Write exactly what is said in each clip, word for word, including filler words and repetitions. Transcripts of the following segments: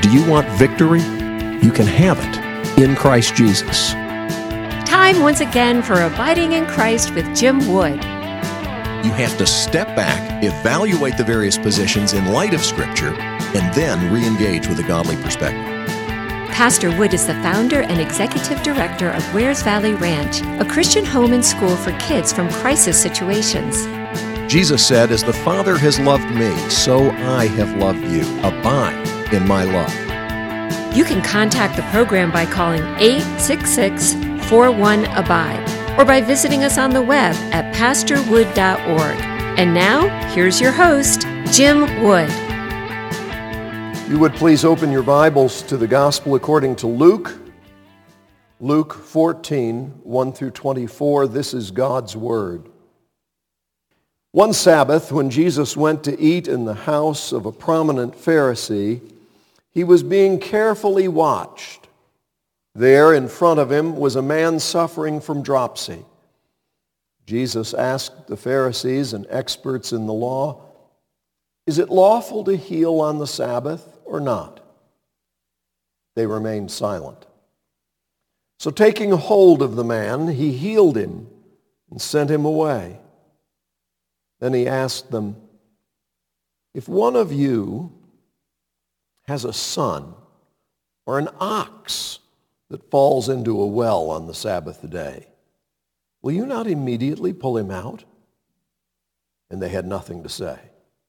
Do you want victory? You can have it in Christ Jesus. Time once again for Abiding in Christ with Jim Wood. You have to step back, evaluate the various positions in light of Scripture, and then re-engage with a godly perspective. Pastor Wood is the founder and executive director of Wares Valley Ranch, a Christian home and school for kids from crisis situations. Jesus said, "As the Father has loved me, so I have loved you. Abide in my love." You can contact the program by calling eight six six, four one, ABIDE or by visiting us on the web at pastor wood dot org. And now, here's your host, Jim Wood. You would please open your Bibles to the Gospel according to Luke. Luke fourteen, one through twenty-four. This is God's Word. One Sabbath, when Jesus went to eat in the house of a prominent Pharisee, he was being carefully watched. There in front of him was a man suffering from dropsy. Jesus asked the Pharisees and experts in the law, "Is it lawful to heal on the Sabbath or not?" They remained silent. So taking hold of the man, he healed him and sent him away. Then he asked them, "If one of you has a son or an ox that falls into a well on the Sabbath day, will you not immediately pull him out?" And they had nothing to say.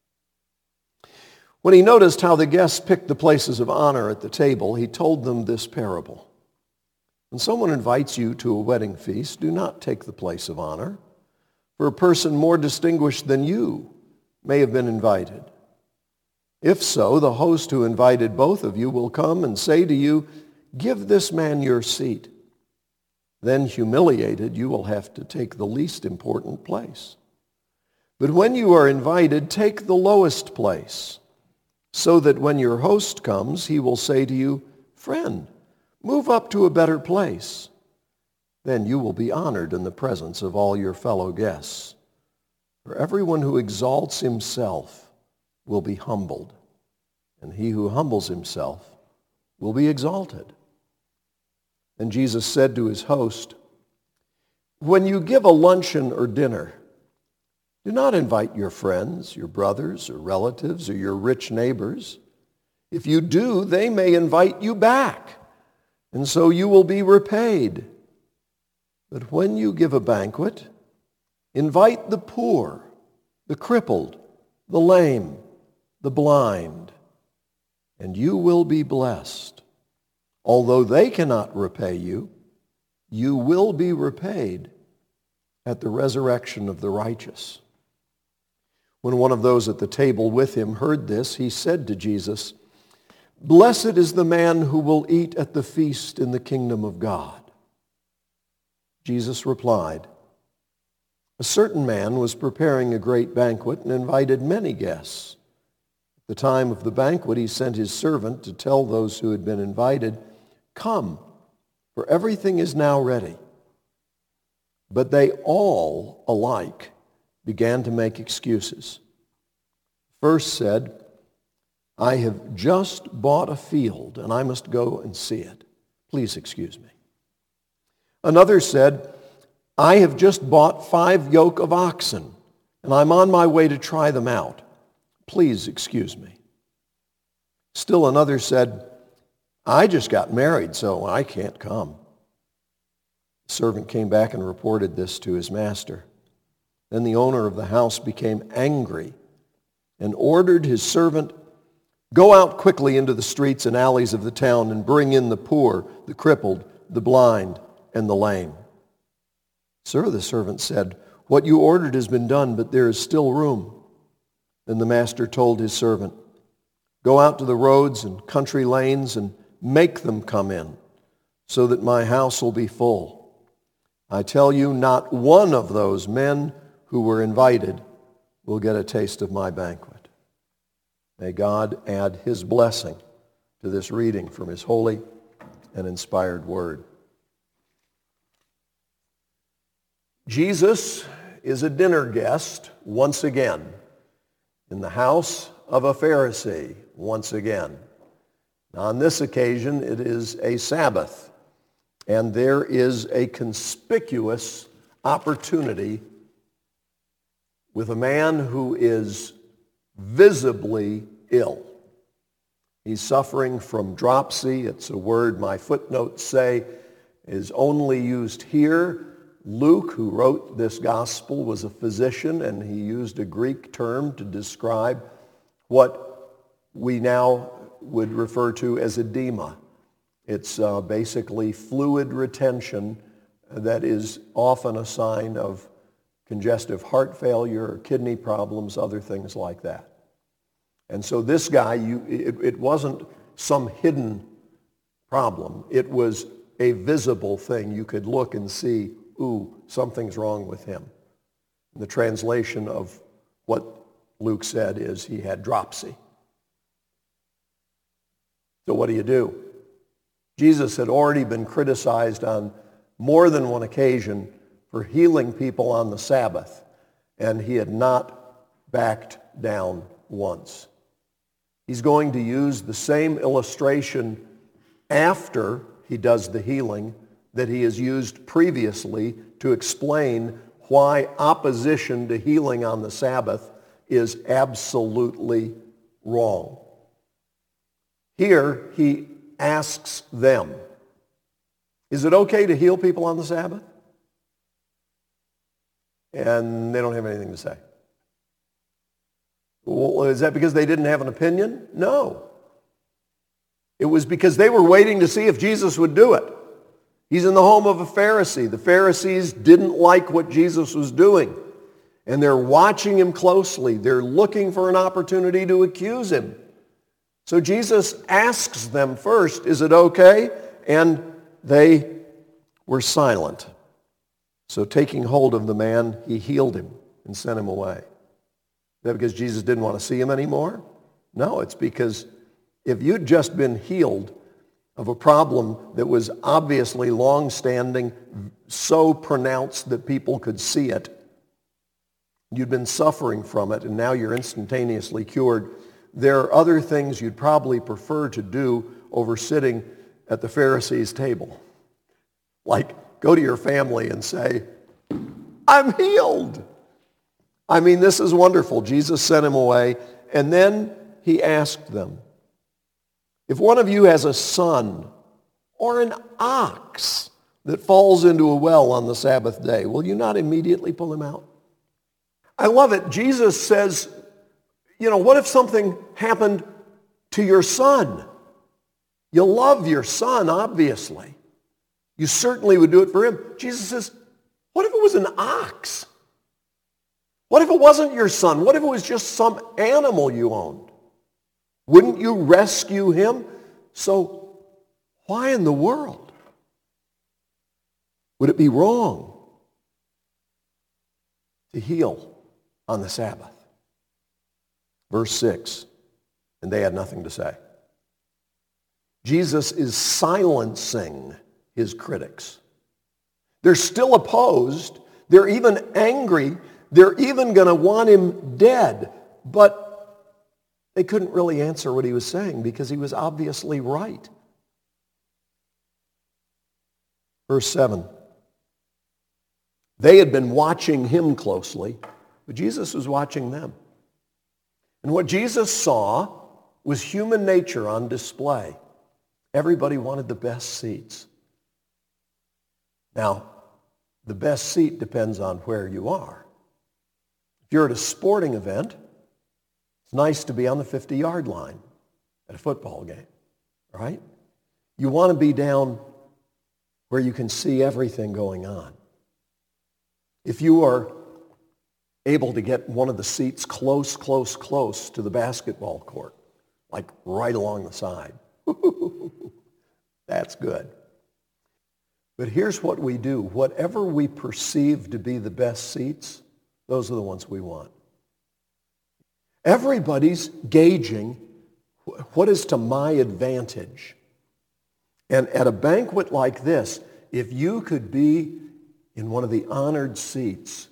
When he noticed how the guests picked the places of honor at the table, he told them this parable. When someone invites you to a wedding feast, do not take the place of honor, for a person more distinguished than you may have been invited. If so, the host who invited both of you will come and say to you, "Give this man your seat." Then, humiliated, you will have to take the least important place. But when you are invited, take the lowest place, so that when your host comes, he will say to you, "Friend, move up to a better place." Then you will be honored in the presence of all your fellow guests. For everyone who exalts himself will be humbled, and he who humbles himself will be exalted. And Jesus said to his host, "When you give a luncheon or dinner, do not invite your friends, your brothers or relatives, or your rich neighbors. If you do, they may invite you back, and so you will be repaid. But when you give a banquet, invite the poor, the crippled, the lame, the blind, and you will be blessed. Although they cannot repay you, you will be repaid at the resurrection of the righteous." When one of those at the table with him heard this, he said to Jesus, "Blessed is the man who will eat at the feast in the kingdom of God." Jesus replied, "A certain man was preparing a great banquet and invited many guests. At the time of the banquet, he sent his servant to tell those who had been invited, 'Come, for everything is now ready.' But they all alike began to make excuses. First said, 'I have just bought a field and I must go and see it. Please excuse me.' Another said, 'I have just bought five yoke of oxen and I'm on my way to try them out. Please excuse me.' Still another said, 'I just got married, so I can't come.' The servant came back and reported this to his master. Then the owner of the house became angry and ordered his servant, 'Go out quickly into the streets and alleys of the town and bring in the poor, the crippled, the blind, and the lame.' 'Sir,' the servant said, 'what you ordered has been done, but there is still room.' Then the master told his servant, 'Go out to the roads and country lanes and make them come in, so that my house will be full. I tell you, not one of those men who were invited will get a taste of my banquet.'" May God add his blessing to this reading from his holy and inspired word. Jesus is a dinner guest once again in the house of a Pharisee once again. On this occasion, it is a Sabbath, and there is a conspicuous opportunity with a man who is visibly ill. He's suffering from dropsy. It's a word my footnotes say is only used here. Luke, who wrote this gospel, was a physician, and he used a Greek term to describe what we now would refer to as edema. It's uh, basically fluid retention that is often a sign of congestive heart failure or kidney problems, other things like that. And so this guy, you, it, it wasn't some hidden problem. It was a visible thing. You could look and see, ooh, something's wrong with him. The translation of what Luke said is he had dropsy. So what do you do? Jesus had already been criticized on more than one occasion for healing people on the Sabbath, and he had not backed down once. He's going to use the same illustration after he does the healing that he has used previously to explain why opposition to healing on the Sabbath is absolutely wrong. Here, he asks them, is it okay to heal people on the Sabbath? And they don't have anything to say. Well, is that because they didn't have an opinion? No. It was because they were waiting to see if Jesus would do it. He's in the home of a Pharisee. The Pharisees didn't like what Jesus was doing, and they're watching him closely. They're looking for an opportunity to accuse him. So Jesus asks them first, is it okay? And they were silent. So taking hold of the man, he healed him and sent him away. Is that because Jesus didn't want to see him anymore? No, it's because if you'd just been healed of a problem that was obviously long-standing, so pronounced that people could see it, you'd been suffering from it, and now you're instantaneously cured, there are other things you'd probably prefer to do over sitting at the Pharisees' table. Like go to your family and say, I'm healed. I mean, this is wonderful. Jesus sent him away, and then he asked them, if one of you has a son or an ox that falls into a well on the Sabbath day, will you not immediately pull him out? I love it. Jesus says, you know, what if something happened to your son? You love your son, obviously. You certainly would do it for him. Jesus says, what if it was an ox? What if it wasn't your son? What if it was just some animal you owned? Wouldn't you rescue him? So why in the world would it be wrong to heal on the Sabbath? Verse six, and they had nothing to say. Jesus is silencing his critics. They're still opposed. They're even angry. They're even going to want him dead. But they couldn't really answer what he was saying because he was obviously right. Verse seven. They had been watching him closely, but Jesus was watching them. And what Jesus saw was human nature on display. Everybody wanted the best seats. Now, the best seat depends on where you are. If you're at a sporting event, it's nice to be on the fifty-yard line at a football game, right? You want to be down where you can see everything going on. If you are able to get one of the seats close, close, close to the basketball court, like right along the side, that's good. But here's what we do. Whatever we perceive to be the best seats, those are the ones we want. Everybody's gauging what is to my advantage. And at a banquet like this, if you could be in one of the honored seats,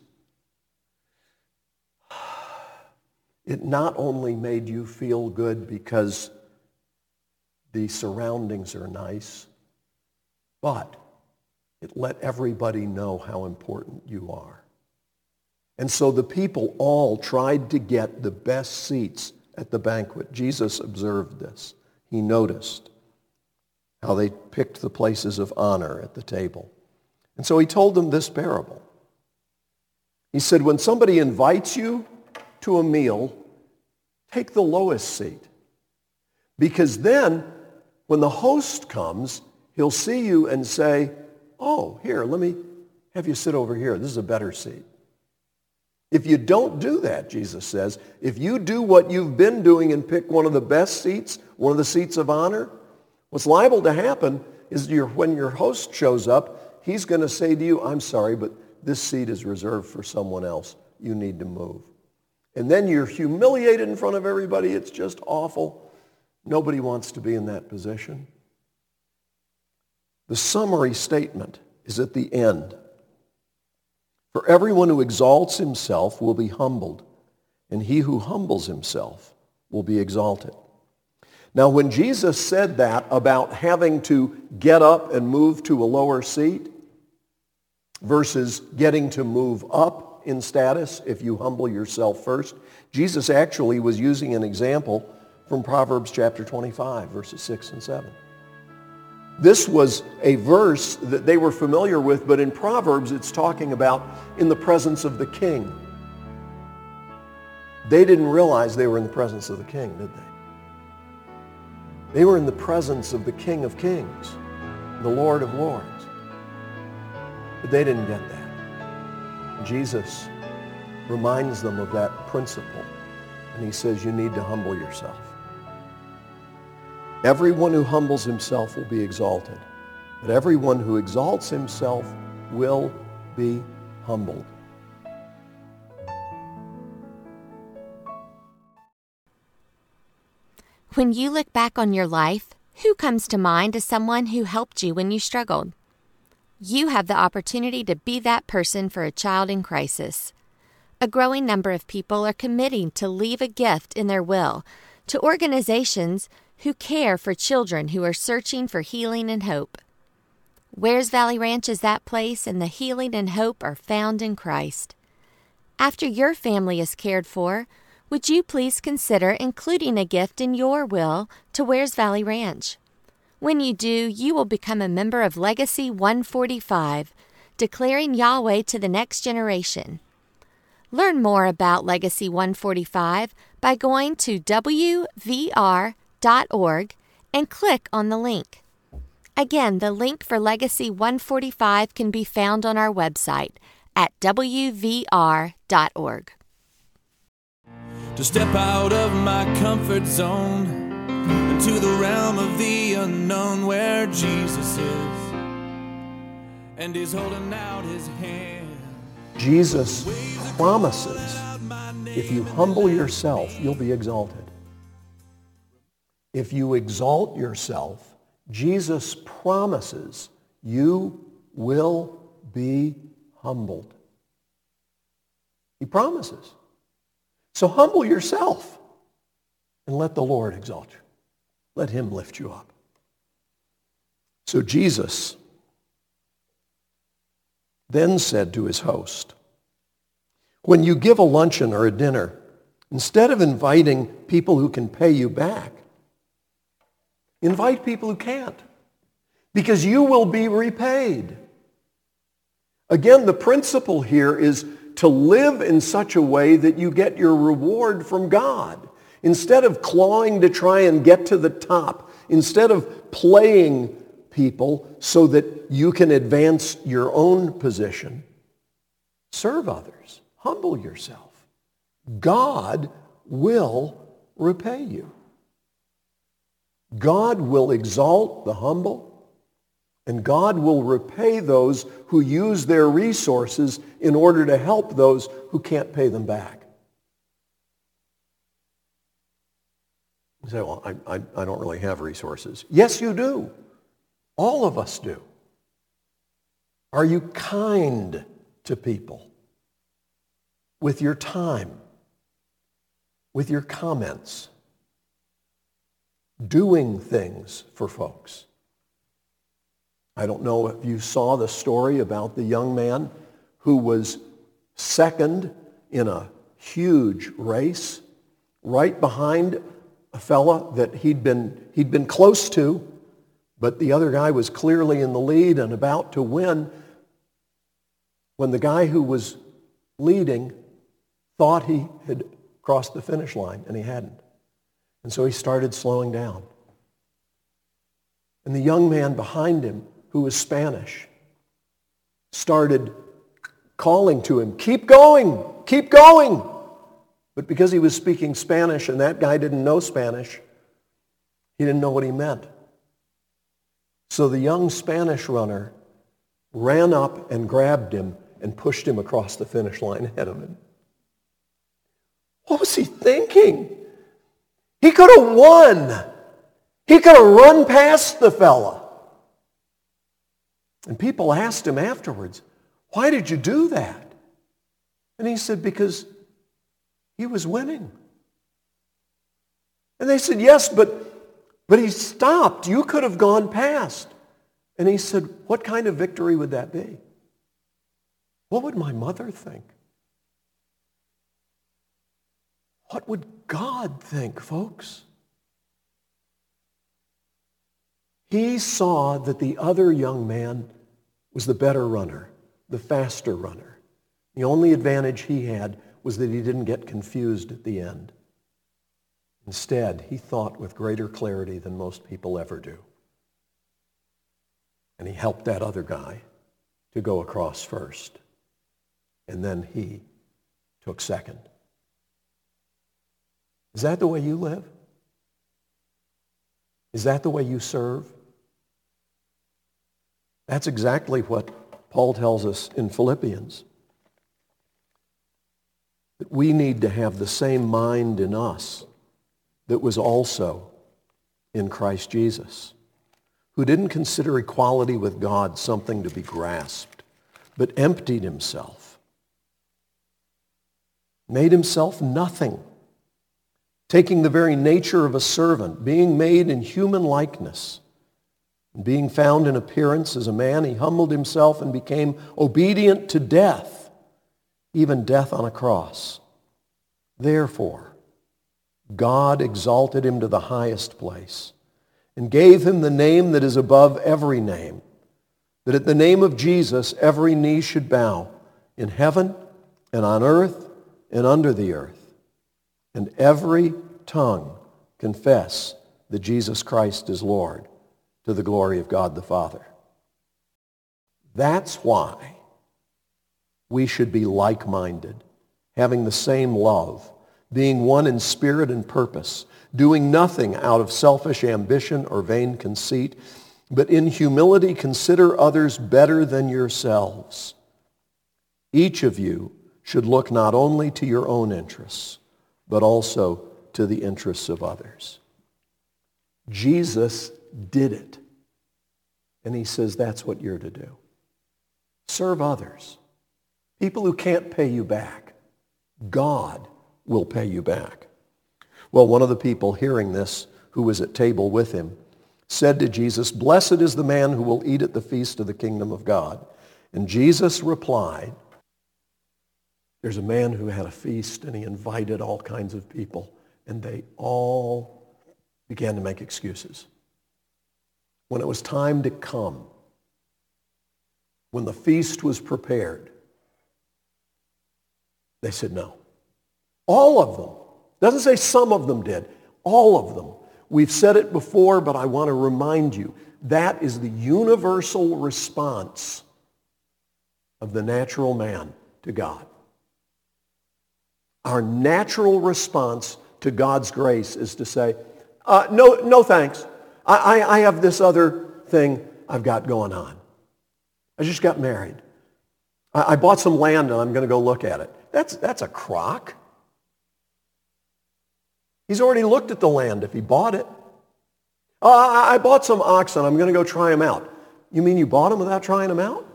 it not only made you feel good because the surroundings are nice, but it let everybody know how important you are. And so the people all tried to get the best seats at the banquet. Jesus observed this. He noticed how they picked the places of honor at the table. And so he told them this parable. He said, when somebody invites you to a meal, take the lowest seat. Because then, when the host comes, he'll see you and say, oh, here, let me have you sit over here. This is a better seat. If you don't do that, Jesus says, if you do what you've been doing and pick one of the best seats, one of the seats of honor, what's liable to happen is your, when your host shows up, he's going to say to you, I'm sorry, but this seat is reserved for someone else. You need to move. And then you're humiliated in front of everybody. It's just awful. Nobody wants to be in that position. The summary statement is at the end. For everyone who exalts himself will be humbled, and he who humbles himself will be exalted. Now, when Jesus said that about having to get up and move to a lower seat versus getting to move up in status if you humble yourself first, Jesus actually was using an example from Proverbs chapter twenty-five, verses six and seven. This was a verse that they were familiar with, but in Proverbs it's talking about in the presence of the king. They didn't realize they were in the presence of the king, did they? They were in the presence of the King of Kings, the Lord of Lords. But they didn't get that. Jesus reminds them of that principle, and he says you need to humble yourself. Everyone who humbles himself will be exalted, but everyone who exalts himself will be humbled. When you look back on your life, who comes to mind as someone who helped you when you struggled? You have the opportunity to be that person for a child in crisis. A growing number of people are committing to leave a gift in their will to organizations who care for children who are searching for healing and hope. Wears Valley Ranch is that place, and the healing and hope are found in Christ. After your family is cared for, would you please consider including a gift in your will to Wears Valley Ranch? When you do, you will become a member of Legacy one forty-five, declaring Yahweh to the next generation. Learn more about Legacy one forty-five by going to w v r dot org and click on the link. Again, the link for Legacy one forty-five can be found on our website at w v r dot org. To step out of my comfort zone into the realm of the unknown where Jesus is and he's holding out his hand. Jesus promises if you humble yourself, you'll be exalted. If you exalt yourself, Jesus promises you will be humbled. He promises. So humble yourself and let the Lord exalt you. Let him lift you up. So Jesus then said to his host, when you give a luncheon or a dinner, instead of inviting people who can pay you back, invite people who can't, because you will be repaid. Again, the principle here is to live in such a way that you get your reward from God. Instead of clawing to try and get to the top, instead of playing people so that you can advance your own position, serve others. Humble yourself. God will repay you. God will exalt the humble, and God will repay those who use their resources in order to help those who can't pay them back. You say, well, I, I, I don't really have resources. Yes, you do. All of us do. Are you kind to people with your time, with your comments? doing things for folks. I don't know if you saw the story about the young man who was second in a huge race, right behind a fella that he'd been, he'd been close to, but the other guy was clearly in the lead and about to win, when the guy who was leading thought he had crossed the finish line, and he hadn't. And so he started slowing down. And the young man behind him, who was Spanish, started calling to him, "Keep going, keep going." But because he was speaking Spanish and that guy didn't know Spanish, he didn't know what he meant. So the young Spanish runner ran up and grabbed him and pushed him across the finish line ahead of him. What was he thinking? He could have won. He could have run past the fella. And people asked him afterwards, "Why did you do that?" And he said, "Because he was winning." And they said, "Yes, but but he stopped. You could have gone past." And he said, "What kind of victory would that be? What would my mother think? What would God think, folks?" He saw that the other young man was the better runner, the faster runner. The only advantage he had was that he didn't get confused at the end. Instead, he thought with greater clarity than most people ever do. And he helped that other guy to go across first. And then he took second. Is that the way you live? Is that the way you serve? That's exactly what Paul tells us in Philippians. That we need to have the same mind in us that was also in Christ Jesus, who didn't consider equality with God something to be grasped, but emptied himself, made himself nothing, taking the very nature of a servant, being made in human likeness, and being found in appearance as a man, he humbled himself and became obedient to death, even death on a cross. Therefore, God exalted him to the highest place and gave him the name that is above every name, that at the name of Jesus every knee should bow in heaven and on earth and under the earth, and every tongue confess that Jesus Christ is Lord, to the glory of God the Father. That's why we should be like-minded, having the same love, being one in spirit and purpose, doing nothing out of selfish ambition or vain conceit, but in humility consider others better than yourselves. Each of you should look not only to your own interests, but also to the interests of others. Jesus did it. And he says that's what you're to do. Serve others. People who can't pay you back. God will pay you back. Well, one of the people hearing this, who was at table with him, said to Jesus, "Blessed is the man who will eat at the feast of the kingdom of God." And Jesus replied, there's a man who had a feast and he invited all kinds of people, and they all began to make excuses. When it was time to come, when the feast was prepared, they said no. All of them. Doesn't say some of them did. All of them. We've said it before, but I want to remind you, that is the universal response of the natural man to God. Our natural response to God's grace is to say, uh, no, no thanks. I, I, I have this other thing I've got going on. I just got married. I, I bought some land and I'm going to go look at it. That's, that's a crock. He's already looked at the land if he bought it. Uh, I, I bought some oxen. I'm going to go try them out. You mean you bought them without trying them out?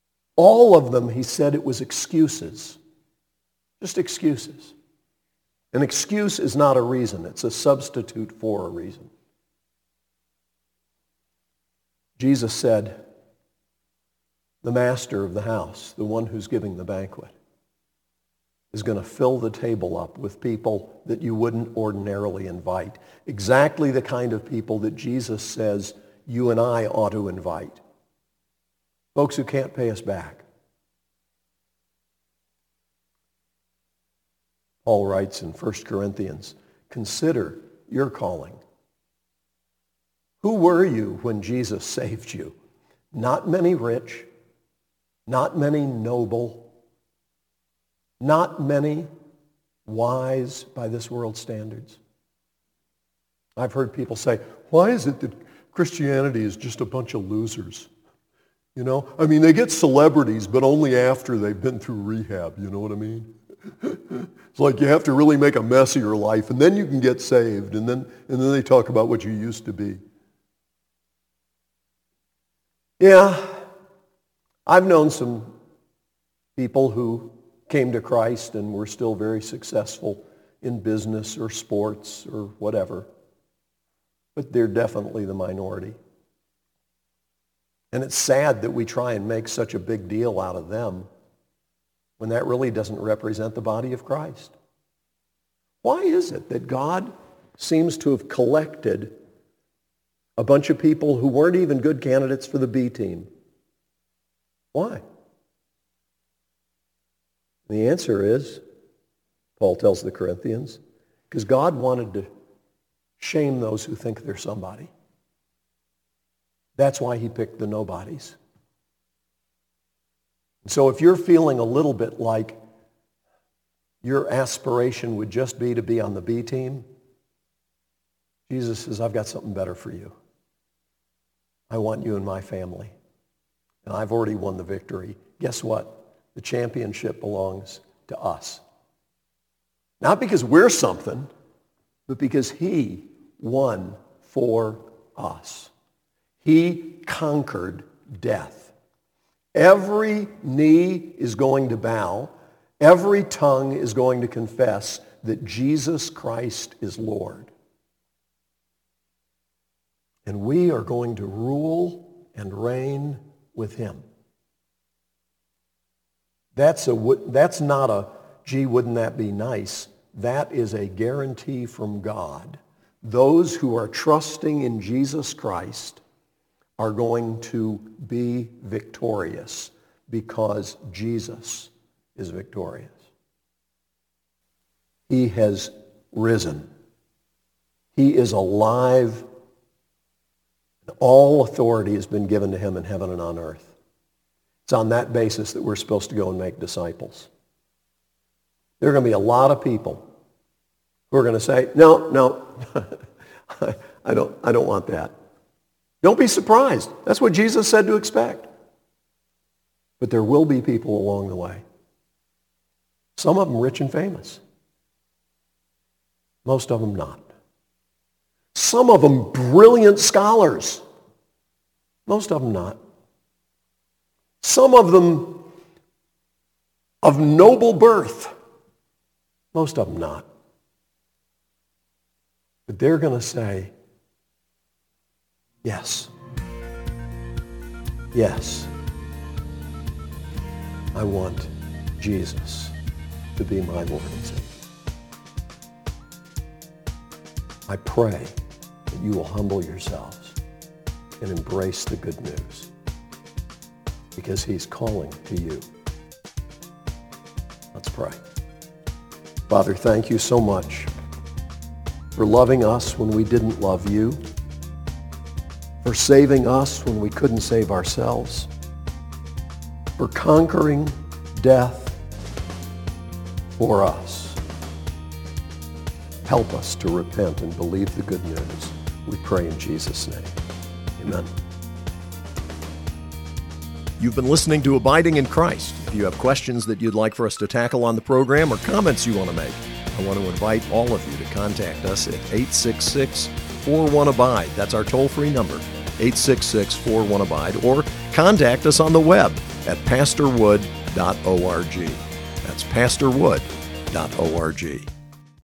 All of them, he said, it was excuses. Just excuses. An excuse is not a reason. It's a substitute for a reason. Jesus said, the master of the house, the one who's giving the banquet, is going to fill the table up with people that you wouldn't ordinarily invite. Exactly the kind of people that Jesus says you and I ought to invite. Folks who can't pay us back. Paul writes in First Corinthians, consider your calling. Who were you when Jesus saved you? Not many rich, not many noble, not many wise by this world's standards. I've heard people say, why is it that Christianity is just a bunch of losers? You know, I mean, they get celebrities, but only after they've been through rehab, you know what I mean? It's like you have to really make a mess of your life, and then you can get saved, and then and then they talk about what you used to be. Yeah, I've known some people who came to Christ and were still very successful in business or sports or whatever, but they're definitely the minority. And it's sad that we try and make such a big deal out of them when that really doesn't represent the body of Christ. Why is it that God seems to have collected a bunch of people who weren't even good candidates for the B team? Why? The answer is, Paul tells the Corinthians, because God wanted to shame those who think they're somebody. That's why he picked the nobodies. So if you're feeling a little bit like your aspiration would just be to be on the B team, Jesus says, I've got something better for you. I want you in my family. And I've already won the victory. Guess what? The championship belongs to us. Not because we're something, but because he won for us. He conquered death. Every knee is going to bow. Every tongue is going to confess that Jesus Christ is Lord. And we are going to rule and reign with him. That's a, that's not a, gee, wouldn't that be nice? That is a guarantee from God. Those who are trusting in Jesus Christ are going to be victorious because Jesus is victorious. He has risen. He is alive. All authority has been given to him in heaven and on earth. It's on that basis that we're supposed to go and make disciples. There are going to be a lot of people who are going to say, no, no, I don't, I don't want that. Don't be surprised. That's what Jesus said to expect. But there will be people along the way. Some of them rich and famous. Most of them not. Some of them brilliant scholars. Most of them not. Some of them of noble birth. Most of them not. But they're going to say, yes. Yes. I want Jesus to be my Lord and Savior. I pray that you will humble yourselves and embrace the good news because he's calling to you. Let's pray. Father, thank you so much for loving us when we didn't love you, for saving us when we couldn't save ourselves, for conquering death for us. Help us to repent and believe the good news. We pray in Jesus' name. Amen. You've been listening to Abiding in Christ. If you have questions that you'd like for us to tackle on the program or comments you want to make, I want to invite all of you to contact us at eight six six, four one, abide. That's our toll-free number, eight six six, four one, abide, or contact us on the web at pastor wood dot org. That's pastor wood dot org.